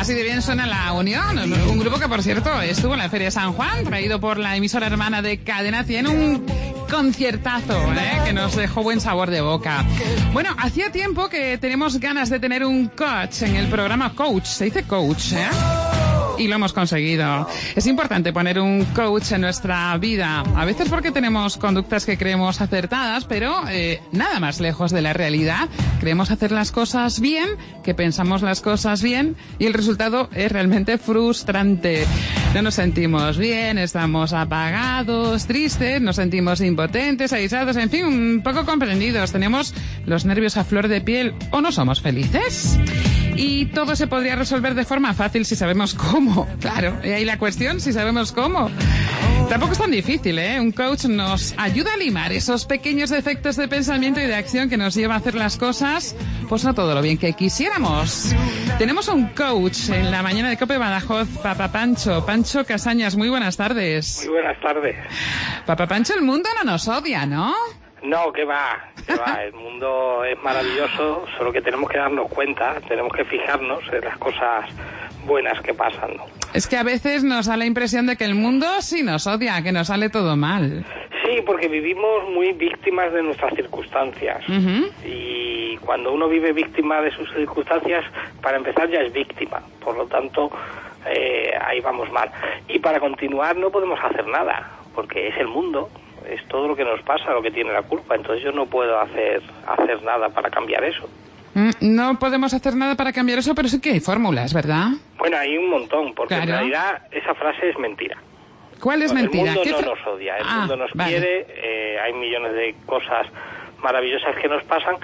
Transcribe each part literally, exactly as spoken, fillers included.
Así de bien suena La Unión, un grupo que, por cierto, estuvo en la Feria de San Juan, traído por la emisora hermana de Cadena cien, un conciertazo, ¿eh? Que nos dejó buen sabor de boca. Bueno, hacía tiempo que tenemos ganas de tener un coach en el programa. Coach, se dice coach, ¿eh? Y lo hemos conseguido. Es importante poner un coach en nuestra vida. A veces porque tenemos conductas que creemos acertadas, pero eh, nada más lejos de la realidad. Creemos hacer las cosas bien, que pensamos las cosas bien, y el resultado es realmente frustrante. No nos sentimos bien, estamos apagados, tristes, nos sentimos impotentes, aislados, en fin, un poco comprendidos. Tenemos los nervios a flor de piel o no somos felices. Y todo se podría resolver de forma fácil si sabemos cómo. Claro, y ahí la cuestión, si sabemos cómo. Tampoco es tan difícil, ¿eh? Un coach nos ayuda a limar esos pequeños defectos de pensamiento y de acción que nos lleva a hacer las cosas, pues no todo lo bien que quisiéramos. Tenemos un coach en la mañana de COPE Badajoz, Papá Pancho. Pancho Casañas, muy buenas tardes. Muy buenas tardes. Papá Pancho, el mundo no nos odia, ¿no? No, que va, que va. El mundo es maravilloso, solo que tenemos que darnos cuenta, tenemos que fijarnos en las cosas buenas que pasan, ¿no? Es que a veces nos da la impresión de que el mundo sí nos odia, que nos sale todo mal. Sí, porque vivimos muy víctimas de nuestras circunstancias. Uh-huh. Y cuando uno vive víctima de sus circunstancias, para empezar ya es víctima. Por lo tanto, eh, ahí vamos mal. Y para continuar no podemos hacer nada, porque es el mundo. Es todo lo que nos pasa lo que tiene la culpa, entonces yo no puedo hacer hacer nada para cambiar eso. No podemos hacer nada para cambiar eso, pero sí que hay fórmulas, ¿verdad? Bueno, hay un montón, porque claro, en realidad esa frase es mentira. ¿Cuál es bueno, mentira? El mundo ¿Qué no fra- nos odia, el ah, mundo nos vale. quiere, eh, hay millones de cosas maravillosas que nos pasan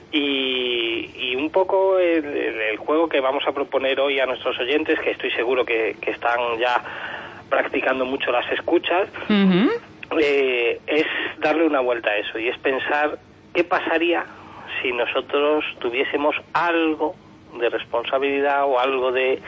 y, y un poco el, el, el juego que vamos a proponer hoy a nuestros oyentes, que estoy seguro que, que están ya practicando mucho las escuchas, uh-huh. Eh, es darle una vuelta a eso y es pensar qué pasaría si nosotros tuviésemos algo de responsabilidad o algo de,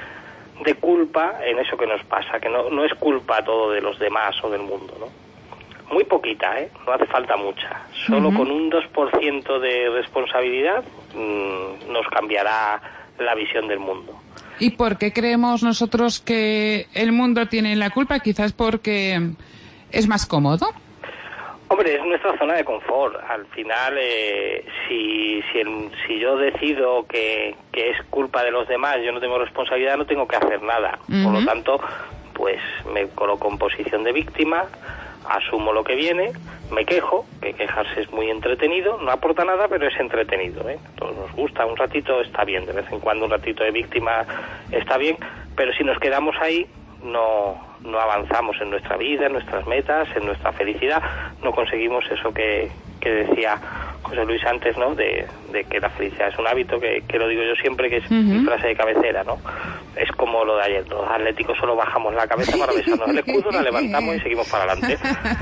de culpa en eso que nos pasa, que no, no es culpa todo de los demás o del mundo, ¿no? Muy poquita, ¿eh? No hace falta mucha. Solo uh-huh. con un dos por ciento de responsabilidad mmm, nos cambiará la visión del mundo. ¿Y por qué creemos nosotros que el mundo tiene la culpa? Quizás porque ¿es más cómodo? Hombre, es nuestra zona de confort. Al final, eh, si si, el, si yo decido que, que es culpa de los demás, yo no tengo responsabilidad, no tengo que hacer nada. Uh-huh. Por lo tanto, pues me coloco en posición de víctima, asumo lo que viene, me quejo, que quejarse es muy entretenido, no aporta nada, pero es entretenido, ¿eh? A todos nos gusta, un ratito está bien, de vez en cuando un ratito de víctima está bien, pero si nos quedamos ahí, no... no avanzamos en nuestra vida, en nuestras metas, en nuestra felicidad, no conseguimos eso que, que decía José Luis antes, ¿no? De, de que la felicidad es un hábito, que, que lo digo yo siempre, que es uh-huh. mi frase de cabecera, ¿no? Es como lo de ayer, los atléticos solo bajamos la cabeza para besarnos el escudo, la levantamos y seguimos para adelante.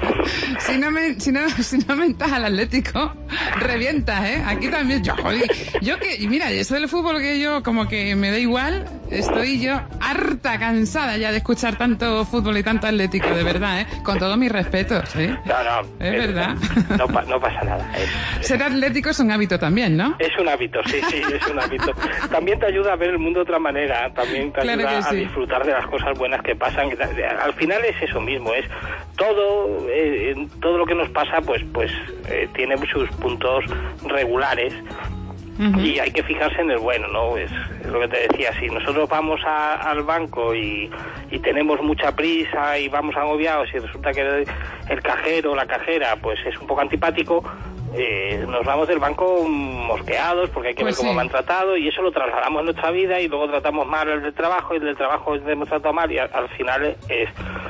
Si no me, si no, si no mentas al Atlético, revientas, ¿eh? Aquí también, yo, joder, yo que, mira, eso del fútbol que yo como que me da igual, estoy yo harta, cansada ya de escuchar tanto fútbol y tanto Atlético, de verdad, ¿eh? Con todos mis respetos, ¿eh? No, no. Es, es verdad. No, no pasa nada. Es, Ser atlético es un hábito también, ¿no? Es un hábito, sí, sí, es un hábito. También te ayuda a ver el mundo de otra manera, también te claro ayuda sí. a disfrutar de las cosas buenas que pasan. Al final es eso mismo, es todo, eh, todo lo que nos pasa, pues, pues eh, tiene sus puntos regulares. Uh-huh. Y hay que fijarse en el bueno, ¿no? Es, es lo que te decía, si nosotros vamos a, al banco y, y tenemos mucha prisa y vamos agobiados y resulta que el, el cajero o la cajera pues es un poco antipático, eh, nos vamos del banco mosqueados porque hay que pues ver cómo sí. me han tratado y eso lo trasladamos en nuestra vida y luego tratamos mal el del trabajo y el del trabajo le hemos tratado mal y al, al final es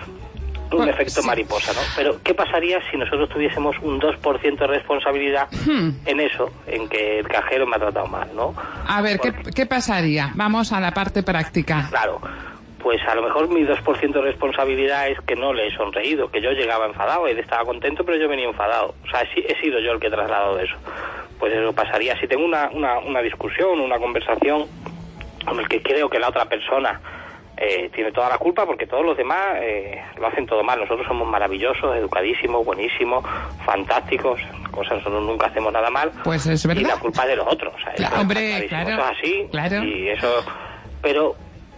un pues, efecto sí. mariposa, ¿no? Pero ¿qué pasaría si nosotros tuviésemos un dos por ciento de responsabilidad hmm. en eso, en que el cajero me ha tratado mal, ¿no? A ver, Porque, ¿qué, ¿qué pasaría? Vamos a la parte práctica. Claro, pues a lo mejor mi dos por ciento de responsabilidad es que no le he sonreído, que yo llegaba enfadado, él estaba contento, pero yo venía enfadado. O sea, he, he sido yo el que he trasladado eso. Pues eso pasaría. Si tengo una, una, una discusión, una conversación con el que creo que la otra persona Eh, tiene toda la culpa porque todos los demás eh, lo hacen todo mal. Nosotros somos maravillosos, educadísimos, buenísimos, fantásticos, cosas, nosotros nunca hacemos nada mal. Pues es verdad. Y la culpa es de los otros. O sea, claro, hombre, claro, eso es así. Claro. Y eso, pero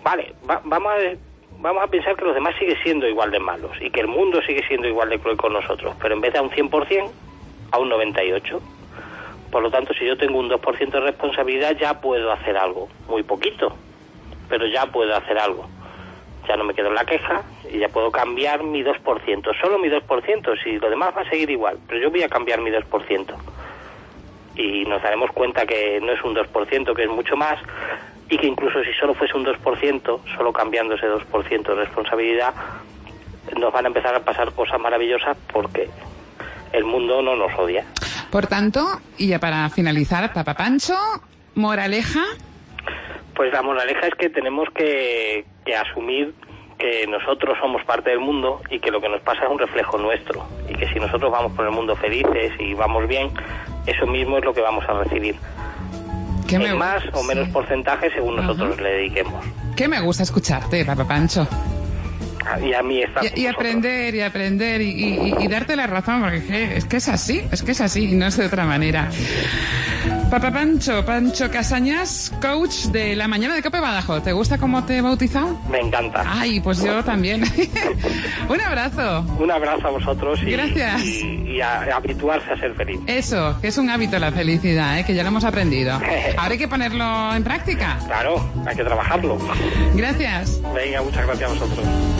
vale, va, vamos a vamos a pensar que los demás siguen siendo igual de malos y que el mundo sigue siendo igual de cruel con nosotros, pero en vez de a un cien por ciento, a un noventa y ocho por ciento. Por lo tanto, si yo tengo un dos por ciento de responsabilidad, ya puedo hacer algo. Muy poquito, pero ya puedo hacer algo. Ya no me quedo en la queja y ya puedo cambiar mi dos por ciento. Solo mi dos por ciento, si lo demás va a seguir igual, pero yo voy a cambiar mi dos por ciento. Y nos daremos cuenta que no es un dos por ciento, que es mucho más, y que incluso si solo fuese un dos por ciento, solo cambiando ese dos por ciento de responsabilidad, nos van a empezar a pasar cosas maravillosas porque el mundo no nos odia. Por tanto, y ya para finalizar, Papá Pancho, moraleja. Pues la moraleja es que tenemos que, que asumir que nosotros somos parte del mundo y que lo que nos pasa es un reflejo nuestro, y que si nosotros vamos por el mundo felices y vamos bien, eso mismo es lo que vamos a recibir. ¿Qué en me... más o menos sí. porcentaje según nosotros uh-huh. le dediquemos. Que me gusta escucharte, Papá Pancho. Y a mí está y, y aprender y aprender y, y, y darte la razón, porque es que, es que es así, es que es así y no es de otra manera. Papá Pancho, Pancho Casañas, coach de la mañana de Cope Badajoz. ¿Te gusta cómo te he bautizado? Me encanta. Ay, pues yo también. Un abrazo. Un abrazo a vosotros y, gracias. y, y a, a habituarse a ser feliz. Eso, que es un hábito la felicidad, ¿eh? Que ya lo hemos aprendido. Ahora hay que ponerlo en práctica. Claro, hay que trabajarlo. Gracias. Venga, muchas gracias a vosotros.